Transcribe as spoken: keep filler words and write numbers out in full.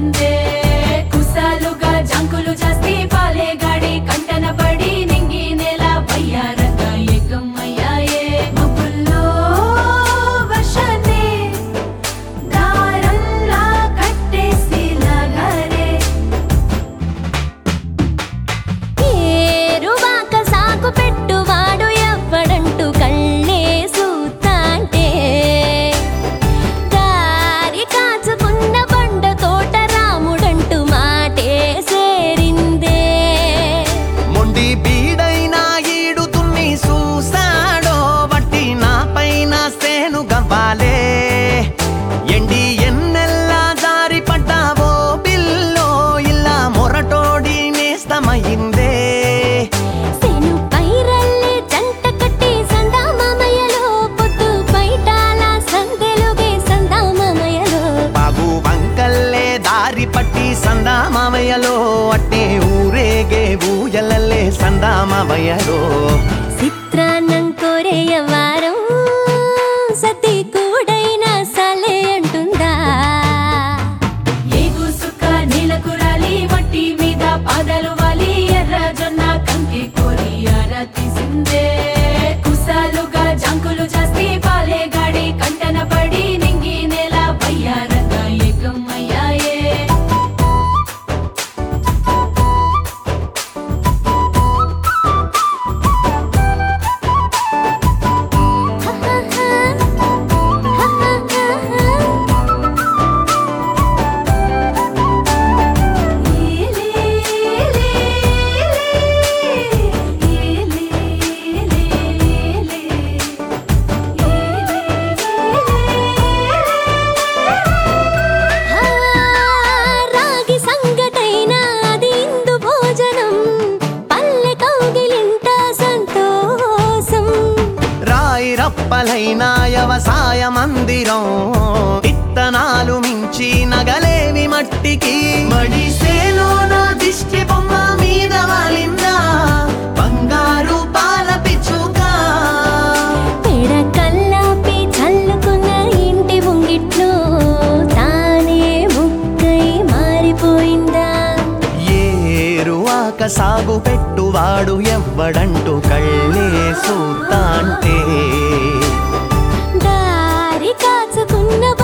తీసిందే కుసాలుగా జంకులు చేస్తే పాలే గాడి కంటన పడి నింగి నేల వయ్యారంగా ఏకమయ్యాయే మబ్బుల్లో వర్షాన్ని దారంలా కట్టేసి లాగారే ఏరువాక సాగు పెట్టువాడు ఎవ్వడంటూ కళ్ళే సూతాంటే దారి కాచుకున్న బండ తోట రాముడంటూ మాటే సేరిందే మొండి బీడైనా ఈడుతున్ని చూసాడో వట్టి నా పైన సేను గవ్వాలే ఎండి ఎన్నెల్లా జారి పడ్డావో బిల్లో ఇలా మొరటోడి నేస్తమయిందే సెను పైరల్లే జంట కట్టి సందామామయ్యలో పొద్దు బయటాల సందెలుగే సందామామయ్యలో బాగు వంకల్లే దారి పట్టి సందామామయ్యలో అట్టే ఊరేగే ఊయలల్లే సందామామయ్యలో చిత్రాన్నం కోరేయవారం సతి కూడైనా సలే అంటుందా ఏగు సుక్క నీలకు రాలి మట్టి మీద పాదాలు వాలి ఎర్ర జొన్న కంకి కోరి ఆరా తీసిందే కుసాలుగా జంకులు చేస్తే పాలే గాడి కంటన పడి నింగి నేల వయ్యారంగా ఏకమయ్యాయే రాగి సంగటైనా అది ఇందు భోజనం పల్లె కౌగిలింట సంతోషం రాయి రప్పలైన వ్యవసాయ మందిరం విత్తనాలు మించి నగలేవి మట్టికి మడిసేలో నా దిష్టి బొమ్మ మీద వాలిందా బంగారు పాల పిచ్చుకా పేడ కల్లాపి చల్లుకున్న ఇంటి ముంగిట్లో తానే ముక్కై మారిపోయిందా ఏరువాక సాగు పెట్టువాడు ఎవ్వడంటూ కళ్ళే సూతాంటే దారి కాచుకున్న